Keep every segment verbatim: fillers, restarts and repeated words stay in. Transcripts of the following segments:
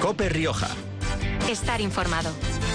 COPE Rioja. Estar informado.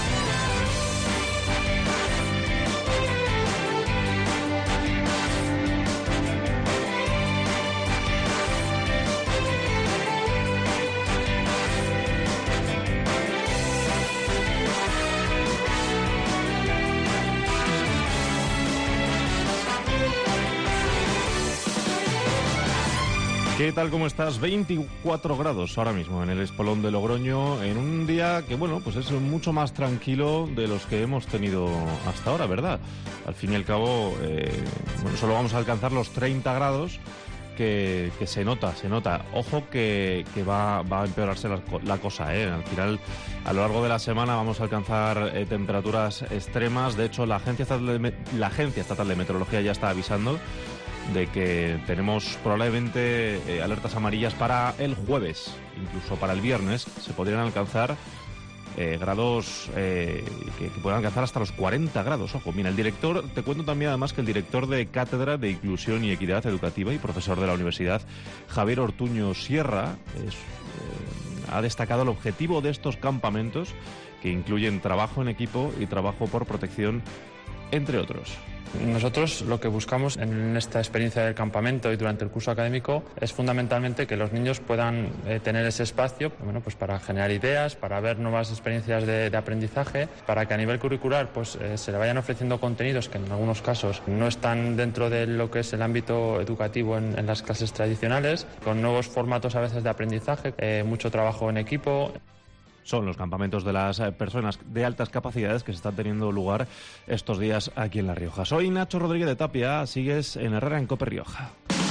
¿Qué tal, cómo estás? veinticuatro grados ahora mismo en el Espolón de Logroño, en un día que, bueno, pues es mucho más tranquilo de los que hemos tenido hasta ahora, ¿verdad? Al fin y al cabo, eh, bueno, solo vamos a alcanzar los treinta grados, que, que se nota, se nota. Ojo que, que va, va a empeorarse la, la cosa, ¿eh? Al final, a lo largo de la semana vamos a alcanzar eh, temperaturas extremas. De hecho, la Agencia Estatal de, la Agencia Estatal de Meteorología ya está avisando de que tenemos probablemente eh, alertas amarillas para el jueves, incluso para el viernes se podrían alcanzar eh, grados eh, que, que puedan alcanzar hasta los cuarenta grados. Ojo, mira, el director, te cuento también además que el director de Cátedra de Inclusión y Equidad Educativa y profesor de la Universidad, Javier Ortuño Sierra, es, eh, ha destacado el objetivo de estos campamentos, que incluyen trabajo en equipo y trabajo por protección, entre otros. Nosotros lo que buscamos en esta experiencia del campamento y durante el curso académico es fundamentalmente que los niños puedan eh, tener ese espacio, bueno, pues para generar ideas, para ver nuevas experiencias de, de aprendizaje, para que a nivel curricular pues eh, se le vayan ofreciendo contenidos que en algunos casos no están dentro de lo que es el ámbito educativo en, en las clases tradicionales, con nuevos formatos a veces de aprendizaje, eh, mucho trabajo en equipo. Son los campamentos de las personas de altas capacidades que se están teniendo lugar estos días aquí en La Rioja. Soy Nacho Rodríguez de Tapia, sigues en Herrera en COPE Rioja.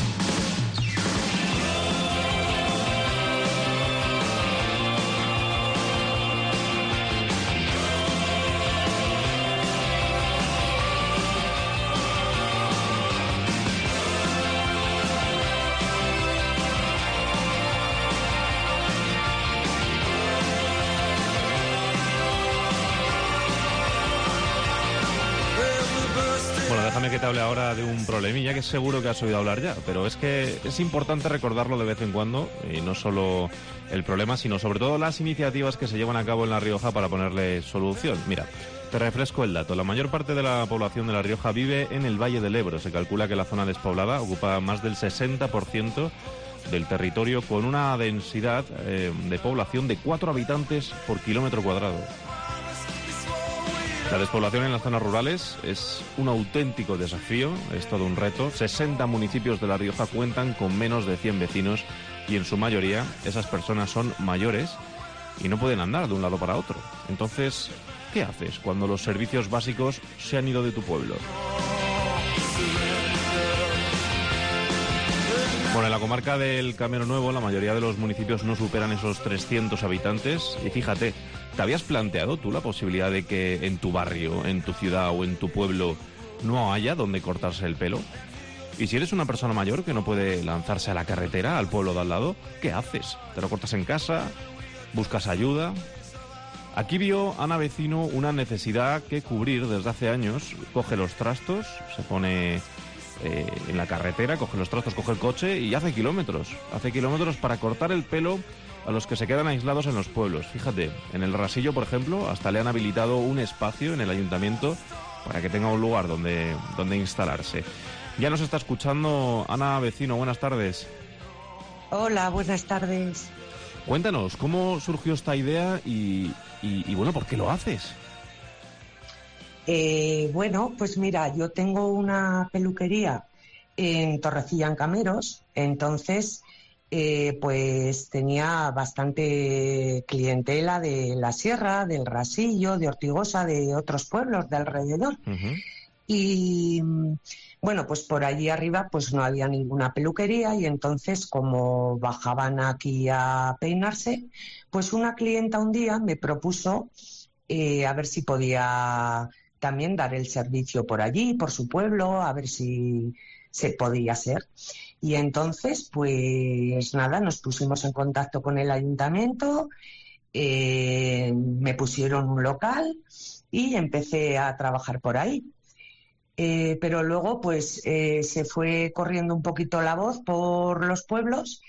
Que te hable ahora de un problemilla que seguro que has oído hablar ya, pero es que es importante recordarlo de vez en cuando, y no solo el problema, sino sobre todo las iniciativas que se llevan a cabo en La Rioja para ponerle solución. Mira, te refresco el dato. La mayor parte de la población de La Rioja vive en el Valle del Ebro. Se calcula que la zona despoblada ocupa más del sesenta por ciento del territorio, con una densidad eh, de población de cuatro habitantes por kilómetro cuadrado. La despoblación en las zonas rurales es un auténtico desafío, es todo un reto. sesenta municipios de La Rioja cuentan con menos de cien vecinos y en su mayoría esas personas son mayores y no pueden andar de un lado para otro. Entonces, ¿qué haces cuando los servicios básicos se han ido de tu pueblo? Bueno, en la comarca del Camero Nuevo la mayoría de los municipios no superan esos trescientos habitantes y fíjate, ¿te habías planteado tú la posibilidad de que en tu barrio, en tu ciudad o en tu pueblo no haya donde cortarse el pelo? Y si eres una persona mayor que no puede lanzarse a la carretera, al pueblo de al lado, ¿qué haces? ¿Te lo cortas en casa? ¿Buscas ayuda? Aquí vio Ana Vecino una necesidad que cubrir desde hace años. Coge los trastos, se pone eh, en la carretera, coge los trastos, coge el coche y hace kilómetros. Hace kilómetros para cortar el pelo a los que se quedan aislados en los pueblos. Fíjate, en el Rasillo, por ejemplo, hasta le han habilitado un espacio en el ayuntamiento para que tenga un lugar donde, donde instalarse. Ya nos está escuchando Ana Vecino, buenas tardes. Hola, buenas tardes. Cuéntanos, ¿cómo surgió esta idea y, y, y bueno, por qué lo haces? Eh, bueno, pues mira, yo tengo una peluquería en Torrecilla, en Cameros, entonces eh, pues tenía bastante clientela de la Sierra, del Rasillo, de Ortigosa, de otros pueblos de alrededor. Uh-huh. Y bueno, pues por allí arriba pues no había ninguna peluquería y entonces como bajaban aquí a peinarse, pues una clienta un día me propuso eh, a ver si podía también dar el servicio por allí, por su pueblo, a ver si se podía hacer. Y entonces, pues nada, nos pusimos en contacto con el ayuntamiento, eh, me pusieron un local y empecé a trabajar por ahí. Eh, pero luego, pues, eh, se fue corriendo un poquito la voz por los pueblos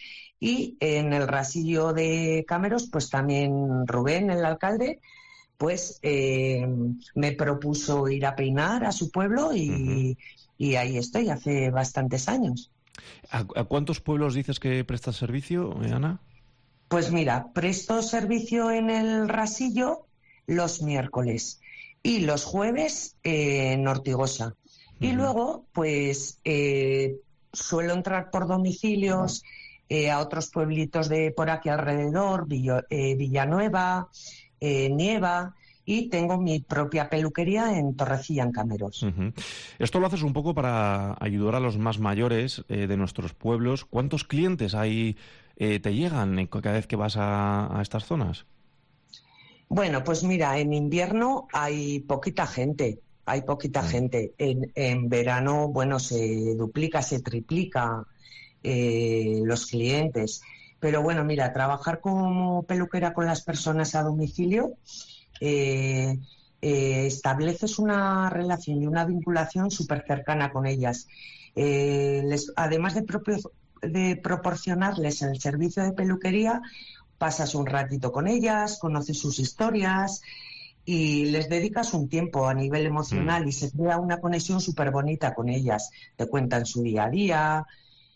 Y en el rasillo de Cameros, pues también Rubén, el alcalde, pues eh, me propuso ir a peinar a su pueblo y, uh-huh. y ahí estoy hace bastantes años. ¿A, a cuántos pueblos dices que prestas servicio, Ana? Pues mira, presto servicio en el rasillo los miércoles y los jueves eh, en Ortigosa. Uh-huh. Y luego, pues eh, suelo entrar por domicilios eh, a otros pueblitos de por aquí alrededor, Villo, eh, Villanueva, eh, Nieva, y tengo mi propia peluquería en Torrecilla, en Cameros. Uh-huh. Esto lo haces un poco para ayudar a los más mayores eh, de nuestros pueblos. ¿Cuántos clientes hay, eh, te llegan cada vez que vas a, a estas zonas? Bueno, pues mira, en invierno hay poquita gente, hay poquita uh-huh. gente. En, en verano, bueno, se duplica, se triplica eh, los clientes. Pero bueno, mira, trabajar como peluquera con las personas a domicilio, Eh, eh, estableces una relación y una vinculación súper cercana con ellas. Eh, les, además de, propio, de proporcionarles el servicio de peluquería, pasas un ratito con ellas, conoces sus historias y les dedicas un tiempo a nivel emocional mm. y se crea una conexión súper bonita con ellas. Te cuentan su día a día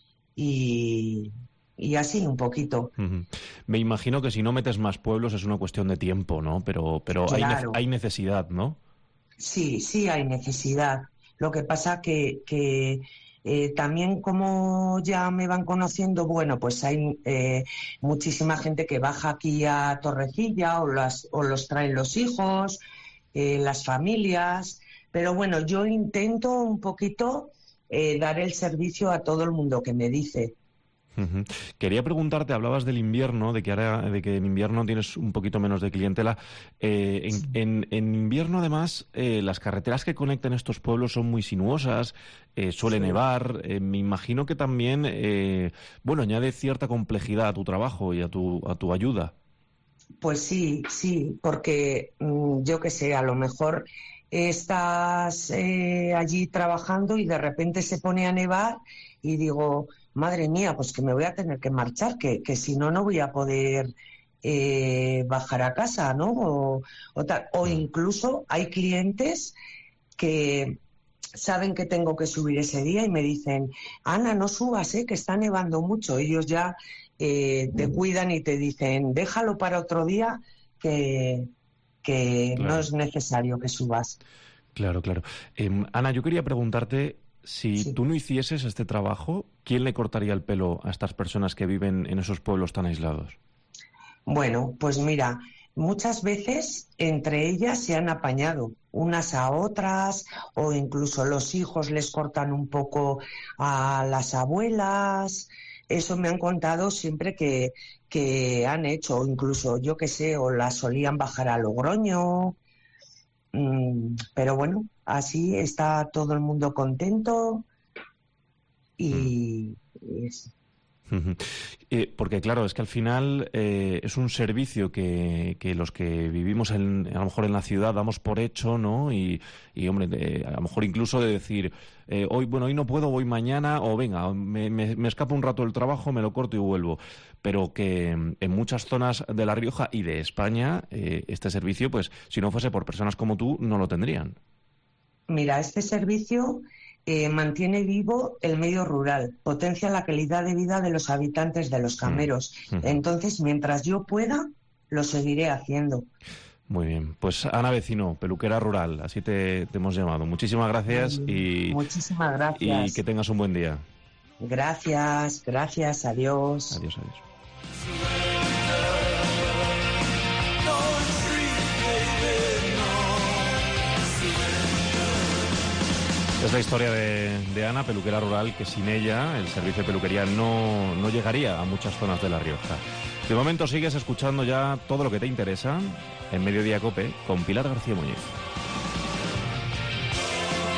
y... Y así un poquito. Uh-huh. Me imagino que si no metes más pueblos es una cuestión de tiempo, ¿no? Pero, pero claro. hay, ne- hay necesidad, ¿no? Sí, sí hay necesidad. Lo que pasa que, que eh, también como ya me van conociendo, bueno, pues hay eh, muchísima gente que baja aquí a Torrecilla o, las, o los traen los hijos, eh, las familias. Pero bueno, yo intento un poquito eh, dar el servicio a todo el mundo que me dice. Uh-huh. Quería preguntarte, hablabas del invierno, de que ahora, de que en invierno tienes un poquito menos de clientela. Eh, en, sí. en, en invierno, además, eh, las carreteras que conectan estos pueblos son muy sinuosas, eh, suele sí. nevar. Eh, me imagino que también, eh, bueno, añade cierta complejidad a tu trabajo y a tu, a tu ayuda. Pues sí, sí, porque mmm, yo qué sé, a lo mejor estás eh, allí trabajando y de repente se pone a nevar y digo, madre mía, pues que me voy a tener que marchar, que, que si no, no voy a poder eh, bajar a casa, ¿no? O, o, tal. O incluso hay clientes que saben que tengo que subir ese día y me dicen, Ana, no subas, ¿eh? Que está nevando mucho. Ellos ya eh, te cuidan y te dicen, déjalo para otro día que, que claro. no es necesario que subas. Claro, claro. Eh, Ana, yo quería preguntarte, si sí. tú no hicieses este trabajo, ¿quién le cortaría el pelo a estas personas que viven en esos pueblos tan aislados? Bueno, pues mira, muchas veces entre ellas se han apañado unas a otras o incluso los hijos les cortan un poco a las abuelas. Eso me han contado siempre que, que han hecho, o incluso yo qué sé, o las solían bajar a Logroño. Mm, pero bueno, así está todo el mundo contento y, y eso. Uh-huh. Eh, porque claro, es que al final eh, es un servicio que, que los que vivimos en, a lo mejor en la ciudad damos por hecho, ¿no? Y, y hombre, de, a lo mejor incluso de decir, eh, hoy bueno, hoy no puedo, voy mañana, o venga, me, me, me escapo un rato del trabajo, me lo corto y vuelvo. Pero que en muchas zonas de La Rioja y de España eh, este servicio, pues si no fuese por personas como tú, no lo tendrían. Mira, este servicio eh, mantiene vivo el medio rural, potencia la calidad de vida de los habitantes de los Cameros. Mm. Entonces, mientras yo pueda, lo seguiré haciendo. Muy bien. Pues Ana Vecino, peluquera rural, así te, te hemos llamado. Muchísimas gracias y, Muchísimas gracias. Y que tengas un buen día. Gracias, gracias, adiós. Adiós, adiós. Es la historia de, de Ana, peluquera rural, que sin ella el servicio de peluquería no, no llegaría a muchas zonas de La Rioja. De momento sigues escuchando ya todo lo que te interesa en Mediodía Cope con Pilar García Muñiz.